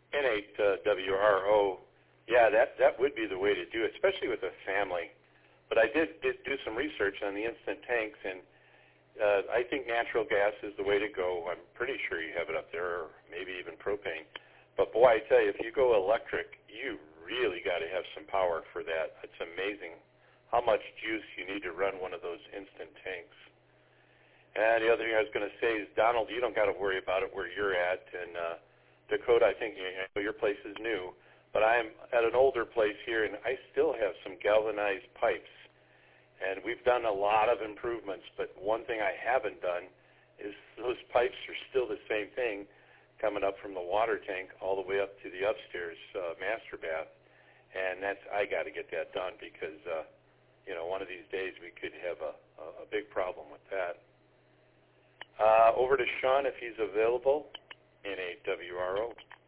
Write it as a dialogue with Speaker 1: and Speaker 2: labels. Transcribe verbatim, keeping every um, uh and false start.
Speaker 1: N eight W R O. Yeah, that that would be the way to do it, especially with a family. But I did, did do some research on the instant tanks, and uh, I think natural gas is the way to go. I'm pretty sure you have it up there, or maybe even propane. But boy, I tell you, if you go electric, you really got to have some power for that. It's amazing how much juice you need to run one of those instant tanks. And the other thing I was going to say is, Donald, you don't got to worry about it where you're at. And uh, Dakota, I think you know, your place is new, but I'm at an older place here, and I still have some galvanized pipes. And we've done a lot of improvements, but one thing I haven't done is those pipes are still the same thing, coming up from the water tank all the way up to the upstairs uh, master bath. And that's I got to get that done because, uh, you know, one of these days we could have a, a big problem with that. Uh, over to Sean if he's available. N eight W R O.